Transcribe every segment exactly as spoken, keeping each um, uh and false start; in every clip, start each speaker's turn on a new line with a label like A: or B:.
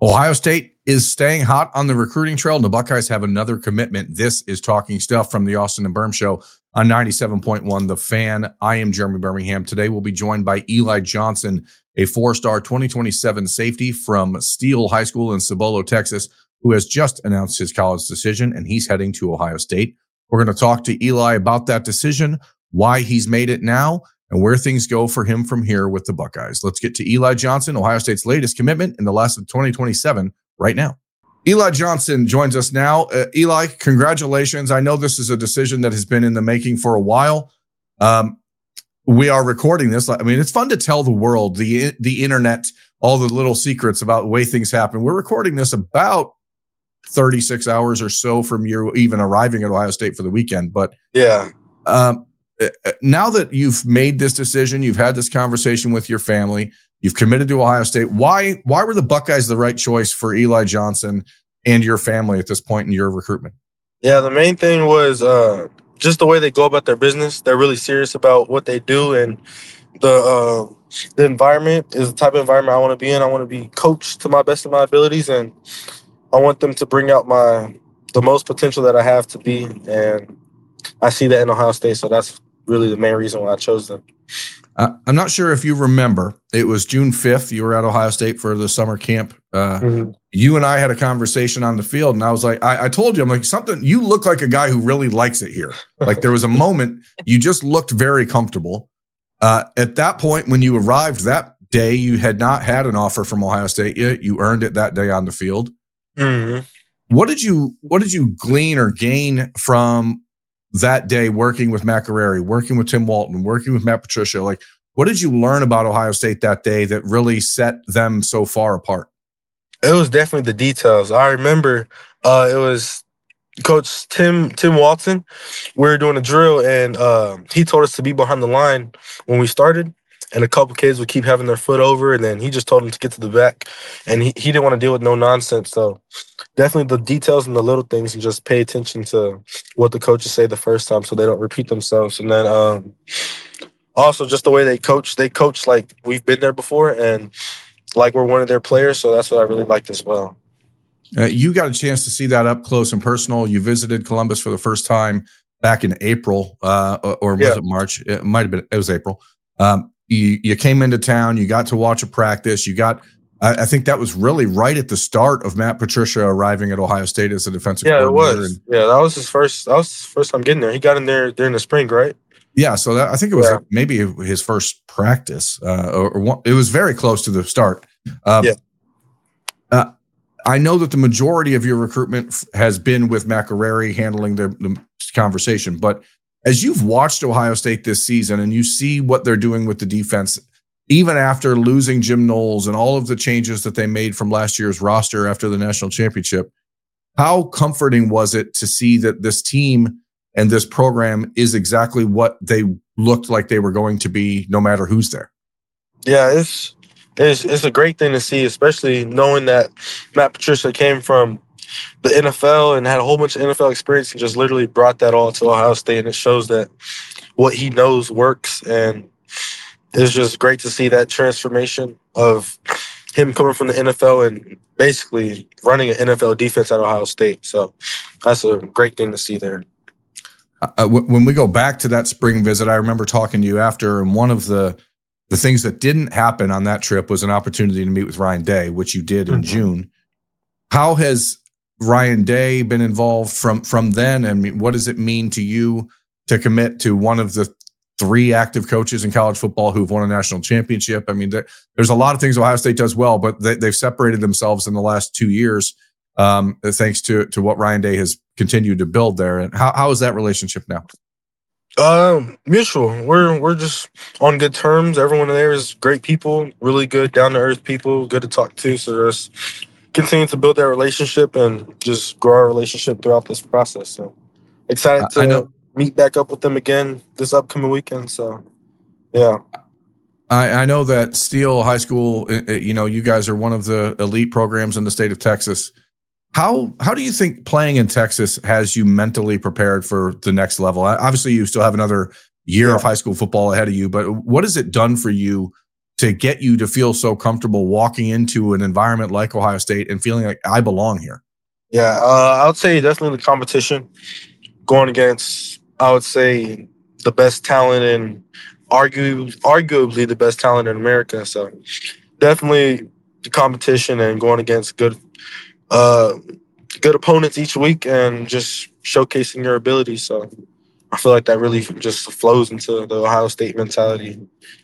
A: Ohio State is staying hot on the recruiting trail, and the Buckeyes have another commitment. This is Talking Stuff from the Austin and Berm Show on ninety-seven point one The Fan. I am Jeremy Birmingham. Today we'll be joined by Eli Johnson, a four-star twenty twenty-seven safety from Steele High School in Cibolo, Texas, who has just announced his college decision, and he's heading to Ohio State. We're going to talk to Eli about that decision, why he's made it now, and where things go for him from here with the Buckeyes. Let's get to Eli Johnson, Ohio State's latest commitment in the last of twenty twenty-seven, right now. Eli Johnson joins us now. Uh, Eli, congratulations. I know this is a decision that has been in the making for a while. Um, we are recording this. I mean, it's fun to tell the world, the the internet, all the little secrets about the way things happen. We're recording this about thirty-six hours or so from you even arriving at Ohio State for the weekend. But
B: yeah,
A: um, now that you've made this decision, you've had this conversation with your family, you've committed to Ohio State. Why, why were the Buckeyes the right choice for Eli Johnson and your family at this point in your recruitment?
B: Yeah, the main thing was uh, just the way they go about their business. They're really serious about what they do, and the uh, the environment is the type of environment I want to be in. I want to be coached to my best of my abilities, and I want them to bring out my the most potential that I have to be, and I see that in Ohio State, so that's really the main reason why I chose them.
A: Uh, I'm not sure if you remember, it was June fifth. You were at Ohio State for the summer camp. Uh, mm-hmm. You and I had a conversation on the field, and I was like, I, I told you, I'm like, something, you look like a guy who really likes it here. Like there was a moment, you just looked very comfortable. Uh, at that point, when you arrived that day, you had not had an offer from Ohio State yet. You earned it that day on the field.
B: Mm-hmm.
A: What did you, what did you glean or gain from that day working with Matt Guerrieri, working with Tim Walton, working with Matt Patricia? Like, what did you learn about Ohio State that day that really set them so far apart?
B: It was definitely the details. I remember uh, it was Coach Tim Tim Walton. We were doing a drill, and uh, he told us to be behind the line when we started. And a couple kids would keep having their foot over, and then he just told them to get to the back. And he, he didn't want to deal with no nonsense. So definitely the details and the little things, and just pay attention to what the coaches say the first time so they don't repeat themselves. And then um, also just the way they coach. They coach like we've been there before, and like we're one of their players. So that's what I really liked as well.
A: Uh, you got a chance to see that up close and personal. You visited Columbus for the first time back in April, uh, or was
B: yeah.
A: it March? It might have been. It was April. Um, You, you came into town, you got to watch a practice. You got, I, I think that was really right at the start of Matt Patricia arriving at Ohio State as a defensive
B: yeah,
A: coordinator.
B: it was.
A: And,
B: yeah, that was his first, that was his first time getting there. He got in there during the spring, right?
A: Yeah. So that, I think it was
B: yeah.
A: maybe his first practice, uh, or, or one, it was very close to the start. Um,
B: yeah.
A: Uh, I know that the majority of your recruitment f- has been with Matt Guerrieri handling the, the conversation, but as you've watched Ohio State this season and you see what they're doing with the defense, even after losing Jim Knowles and all of the changes that they made from last year's roster after the national championship, how comforting was it to see that this team and this program is exactly what they looked like they were going to be no matter who's there?
B: Yeah, it's it's, it's a great thing to see, especially knowing that Matt Patricia came from the N F L and had a whole bunch of N F L experience and just literally brought that all to Ohio State. And it shows that what he knows works. And it's just great to see that transformation of him coming from the N F L and basically running an N F L defense at Ohio State. So that's a great thing to see there.
A: Uh, when we go back to that spring visit, I remember talking to you after, and one of the the things that didn't happen on that trip was an opportunity to meet with Ryan Day, which you did in mm-hmm. June. How has Ryan Day been involved from from then, and what does it mean to you to commit to one of the three active coaches in college football who've won a national championship? I mean, there, there's a lot of things Ohio State does well, but they, they've separated themselves in the last two years um, thanks to to what Ryan Day has continued to build there. And how how is that relationship now?
B: Um, mutual. We're we're just on good terms. Everyone there is great people, really good, down to earth people, good to talk to. So just continue to build that relationship and just grow our relationship throughout this process. So excited to
A: I know.
B: meet back up with them again this upcoming weekend. So yeah.
A: I, I know that Steele High School, you know, you guys are one of the elite programs in the state of Texas. How how do you think playing in Texas has you mentally prepared for the next level? Obviously, you still have another year
B: yeah.
A: of high school football ahead of you, but what has it done for you to get you to feel so comfortable walking into an environment like Ohio State and feeling like I belong here?
B: Yeah, uh, I would say definitely the competition going against, I would say, the best talent and argue, arguably the best talent in America. So definitely the competition and going against good uh, good opponents each week and just showcasing your ability. So I feel like that really just flows into the Ohio State mentality.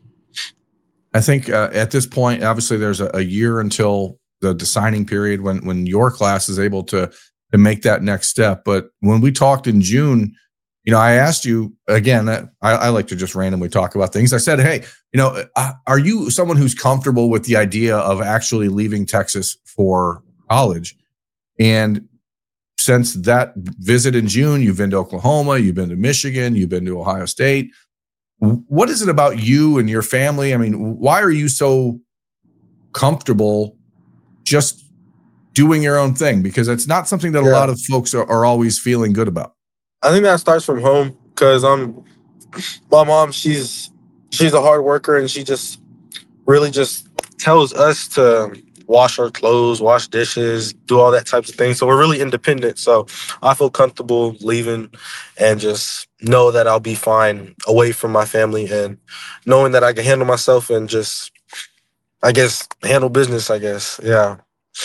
A: I think uh, at this point, obviously, there's a, a year until the, the signing period when when your class is able to to make that next step. But when we talked in June, you know, I asked you again. I, I like to just randomly talk about things. I said, "Hey, you know, are you someone who's comfortable with the idea of actually leaving Texas for college?" And since that visit in June, you've been to Oklahoma, you've been to Michigan, you've been to Ohio State. What is it about you and your family? I mean, why are you so comfortable just doing your own thing? Because it's not something that yeah. a lot of folks are, are always feeling good about.
B: I think that starts from home because I'm my mom. She's she's a hard worker and she just really just tells us to wash our clothes, wash dishes, do all that types of things. So we're really independent. So I feel comfortable leaving and just know that I'll be fine away from my family and knowing that I can handle myself and just, I guess, handle business, I guess. Yeah.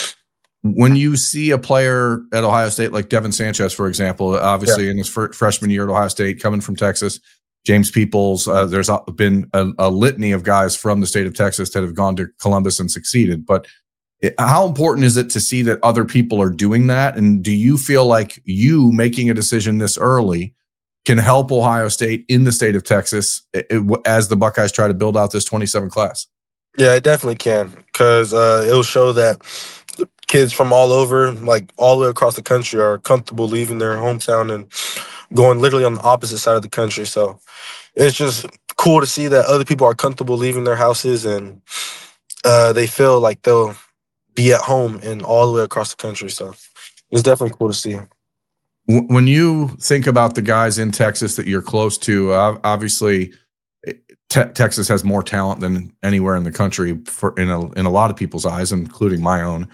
A: When you see a player at Ohio State like Devin Sanchez, for example, obviously yeah. in his fr- freshman year at Ohio State, coming from Texas, James Peoples, uh, there's been a, a litany of guys from the state of Texas that have gone to Columbus and succeeded. But it, how important is it to see that other people are doing that? And do you feel like you making a decision this early can help Ohio State in the state of Texas it, it, as the Buckeyes try to build out this twenty-seven class?
B: Yeah, it definitely can because uh, it'll show that kids from all over, like all the way across the country, are comfortable leaving their hometown and going literally on the opposite side of the country. So it's just cool to see that other people are comfortable leaving their houses and uh, they feel like they'll be at home and all the way across the country. So it's definitely cool to see.
A: When you think about the guys in Texas that you're close to, uh, obviously te- Texas has more talent than anywhere in the country for in a, in a lot of people's eyes, including my own.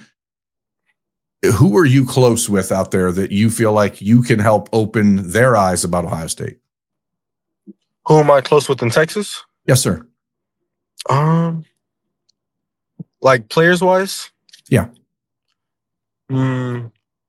A: Who are you close with out there that you feel like you can help open their eyes about Ohio State?
B: Who am I close with in Texas?
A: Yes, sir.
B: Um, like players wise?
A: Yeah.
B: Hmm.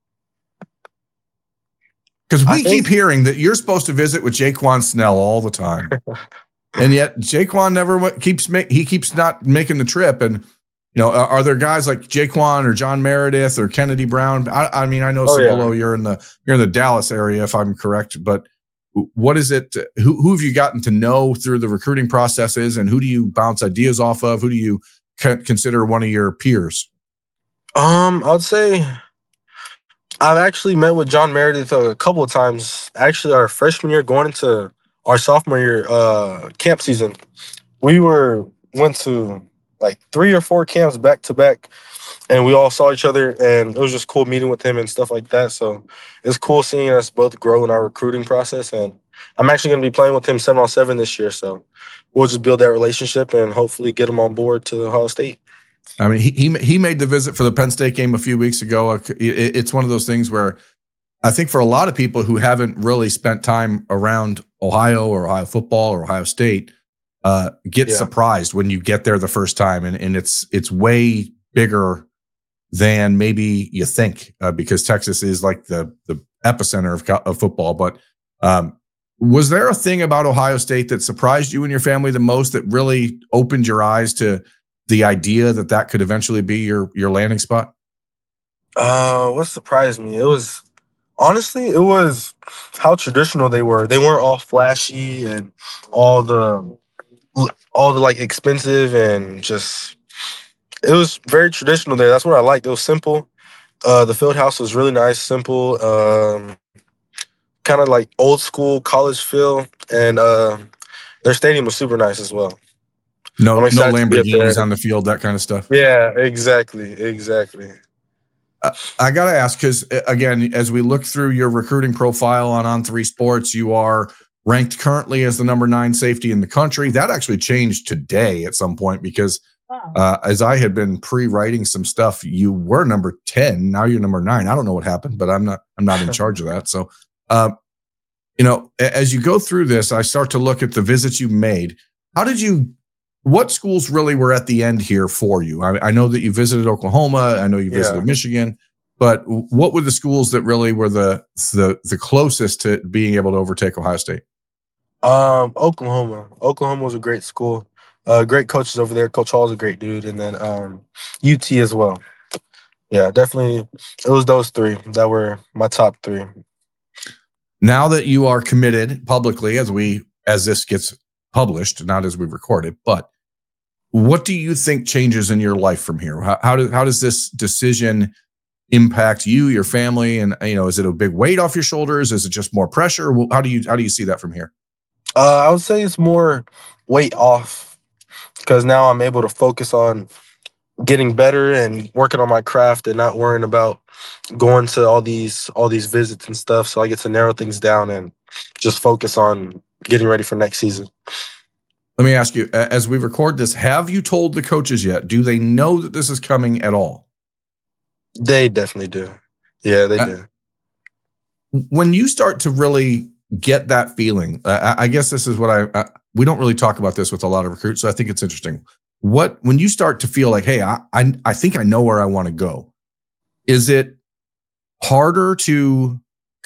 A: Because we think- keep hearing that you're supposed to visit with Jaquan Snell all the time, and yet Jaquan never keeps make, he keeps not making the trip. And you know, are there guys like Jaquan or John Meredith or Kennedy Brown? I, I mean, I know oh, Cibolo, yeah. you're in the you're in the Dallas area, if I'm correct. But what is it? Who who have you gotten to know through the recruiting processes, and who do you bounce ideas off of? Who do you consider one of your peers?
B: Um, I'd say I've actually met with John Meredith a couple of times. Actually, our freshman year, going into our sophomore year uh, camp season, we were went to like three or four camps back to back, and we all saw each other, and it was just cool meeting with him and stuff like that. So it's cool seeing us both grow in our recruiting process. And I'm actually going to be playing with him seven on seven this year, so we'll just build that relationship and hopefully get him on board to Ohio State.
A: I mean, he he he made the visit for the Penn State game a few weeks ago. It's one of those things where I think for a lot of people who haven't really spent time around Ohio or Ohio football or Ohio State, uh, get yeah. surprised when you get there the first time, and and it's it's way bigger than maybe you think uh, because Texas is like the the epicenter of, of football. But um, was there a thing about Ohio State that surprised you and your family the most that really opened your eyes to the idea that that could eventually be your your landing spot?
B: Uh, what surprised me? It was honestly, it was how traditional they were. They weren't all flashy and all the all the like expensive and just. It was very traditional there. That's what I liked. It was simple. Uh, the field house was really nice, simple, um, kind of like old school college feel, and uh, their stadium was super nice as well.
A: No, no Lamborghinis on the field, that kind of stuff.
B: Yeah, exactly, exactly.
A: Uh, I got to ask because, again, as we look through your recruiting profile on On Three Sports, you are ranked currently as the number nine safety in the country. That actually changed today at some point because uh, as I had been pre-writing some stuff, you were number ten. Now you're number nine. I don't know what happened, but I'm not I'm not in charge of that. So, uh, you know, as you go through this, I start to look at the visits you made. How did you? What schools really were at the end here for you? I, I know that you visited Oklahoma. I know you visited
B: Yeah.
A: Michigan. But what were the schools that really were the the the closest to being able to overtake Ohio State?
B: Um, Oklahoma. Oklahoma was a great school. Uh, great coaches over there. Coach Hall's a great dude, and then um, U T as well. Yeah, definitely. It was those three that were my top three.
A: Now that you are committed publicly, as we as this gets published, not as we record it, but what do you think changes in your life from here? How, how does how does this decision impact you, your family, and you know, is it a big weight off your shoulders? Is it just more pressure? How do you how do you see that from here?
B: Uh, I would say it's more weight off because now I'm able to focus on getting better and working on my craft and not worrying about going to all these all these visits and stuff. So I get to narrow things down and just focus on getting ready for next season.
A: Let me ask you, as we record this, have you told the coaches yet? Do they know that this is coming at all?
B: They definitely do. Yeah, they
A: uh,
B: do.
A: When you start to really get that feeling, uh, I guess this is what I, I, we don't really talk about this with a lot of recruits, so I think it's interesting. What, when you start to feel like, hey, I, I, I think I know where I want to go, is it harder to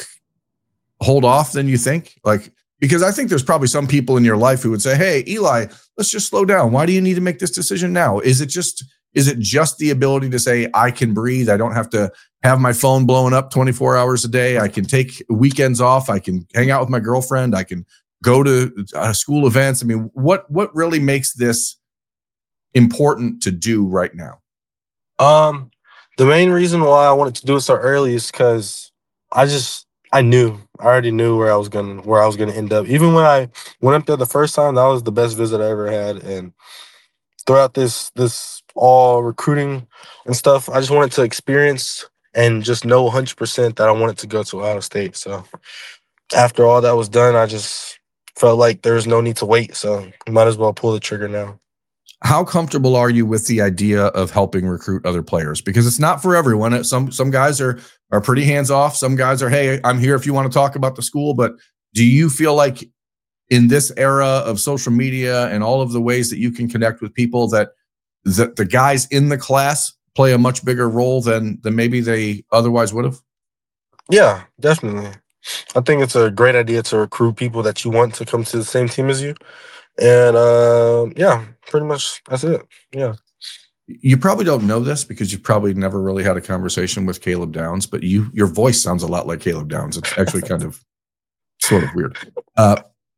A: hold off than you think? Like, because I think there's probably some people in your life who would say, hey, Eli, let's just slow down. Why do you need to make this decision now? Is it just, is it just the ability to say, I can breathe? I don't have to have my phone blowing up twenty-four hours a day. I can take weekends off. I can hang out with my girlfriend. I can go to uh, school events. I mean, what, what really makes this important to do right now?
B: Um, the main reason why I wanted to do it so early is because I just, I knew, I already knew where I was gonna, where I was gonna end up. Even when I went up there the first time, that was the best visit I ever had. And throughout this, this all recruiting and stuff, I just wanted to experience and just know one hundred percent that I wanted to go to Ohio State. So after all that was done, I just felt like there was no need to wait. So might as well pull the trigger now.
A: How comfortable are you with the idea of helping recruit other players? Because it's not for everyone. Some some guys are are pretty hands off. Some guys are, hey, I'm here if you want to talk about the school. But do you feel like in this era of social media and all of the ways that you can connect with people that that the guys in the class play a much bigger role than than maybe they otherwise would have?
B: Yeah, definitely. I think it's a great idea to recruit people that you want to come to the same team as you. And uh, yeah, pretty much that's it. Yeah.
A: You probably don't know this because you've probably never really had a conversation with Caleb Downs, but you your voice sounds a lot like Caleb Downs. It's actually kind of sort of weird. Uh,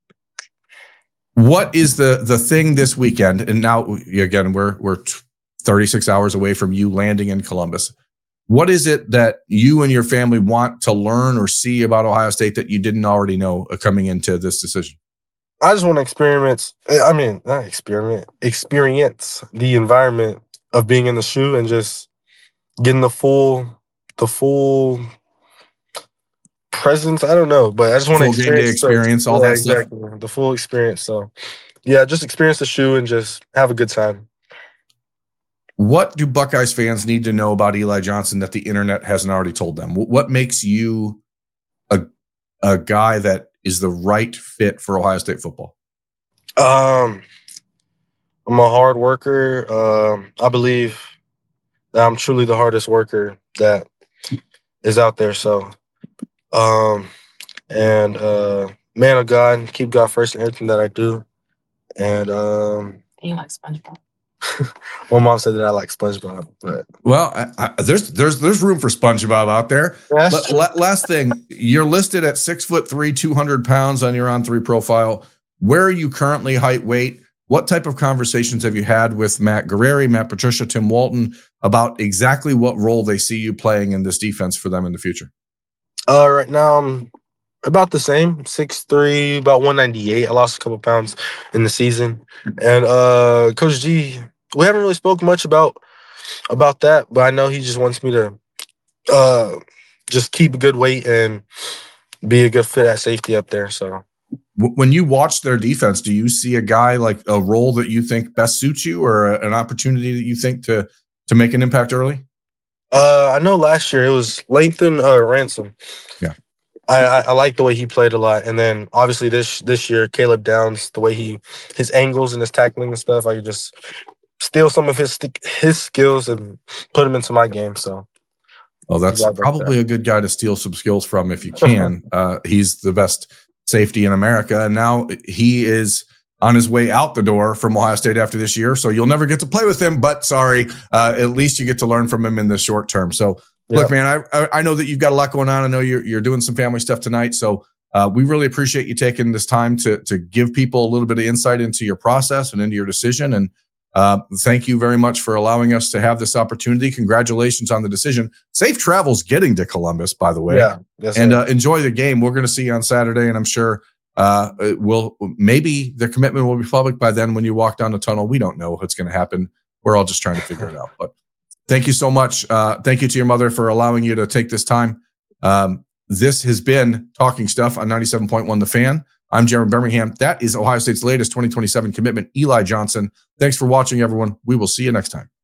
A: what is the the thing this weekend? And now again, we're we're thirty-six hours away from you landing in Columbus. What is it that you and your family want to learn or see about Ohio State that you didn't already know coming into this decision?
B: I just want to experiment. I mean, not experiment, experience the environment of being in the shoe and just getting the full, the full presence. I don't know, but I just want to
A: Full game day
B: experience,
A: experience,
B: so,
A: all
B: yeah,
A: that stuff.
B: exactly, the full experience. So, yeah, just experience the shoe and just have a good time.
A: What do Buckeyes fans need to know about Eli Johnson that the internet hasn't already told them? What makes you a a guy that is the right fit for Ohio State football?
B: Um, I'm a hard worker. Um, I believe that I'm truly the hardest worker that is out there. So, um, and uh, man of God, keep God first in everything that I do. And um,
C: You like SpongeBob?
B: my mom said that I like SpongeBob, but
A: Well, I, I, there's there's there's room for SpongeBob out there.
B: that's
A: La- la- last thing, you're listed at six foot three, two hundred pounds on your on three profile. Where are you currently height, weight? What type of conversations have you had with Matt Guerrieri, Matt Patricia, Tim Walton about exactly what role they see you playing in this defense for them in the future?
B: uh, right now I'm about the same, six three, about one ninety-eight. I lost a couple pounds in the season, and uh, Coach G, we haven't really spoke much about about that, but I know he just wants me to uh, just keep a good weight and be a good fit at safety up there. So
A: W- When you watch their defense, do you see a guy like a role that you think best suits you, or a, an opportunity that you think to to make an impact early?
B: Uh, I know last year it was Lathan uh, Ransom.
A: Yeah.
B: I, I, I like the way he played a lot, and then obviously this this year Caleb Downs, the way he his angles and his tackling and stuff, I could just steal some of his st- his skills and put them into my game. So,
A: Well, that's
B: like
A: probably
B: that.
A: a good guy to steal some skills from if you can. uh, he's the best safety in America, and now he is on his way out the door from Ohio State after this year. So you'll never get to play with him, but sorry, uh, at least you get to learn from him in the short term. So
B: Yeah.
A: look, man, I I know that you've got a lot going on. I know you're you're doing some family stuff tonight. So uh, we really appreciate you taking this time to to give people a little bit of insight into your process and into your decision. And uh, thank you very much for allowing us to have this opportunity. Congratulations on the decision. Safe travels getting to Columbus, by the way.
B: Yeah. Yes,
A: and
B: sir.
A: uh, enjoy the game. We're going to see you on Saturday, and I'm sure uh, it will maybe the commitment will be public by then when you walk down the tunnel. We don't know what's going to happen. We're all just trying to figure it out. But thank you so much. Uh, thank you to your mother for allowing you to take this time. Um, this has been Talking Stuff on ninety-seven point one The Fan. I'm Jeremy Birmingham. That is Ohio State's latest twenty twenty-seven commitment, Eli Johnson. Thanks for watching, everyone. We will see you next time.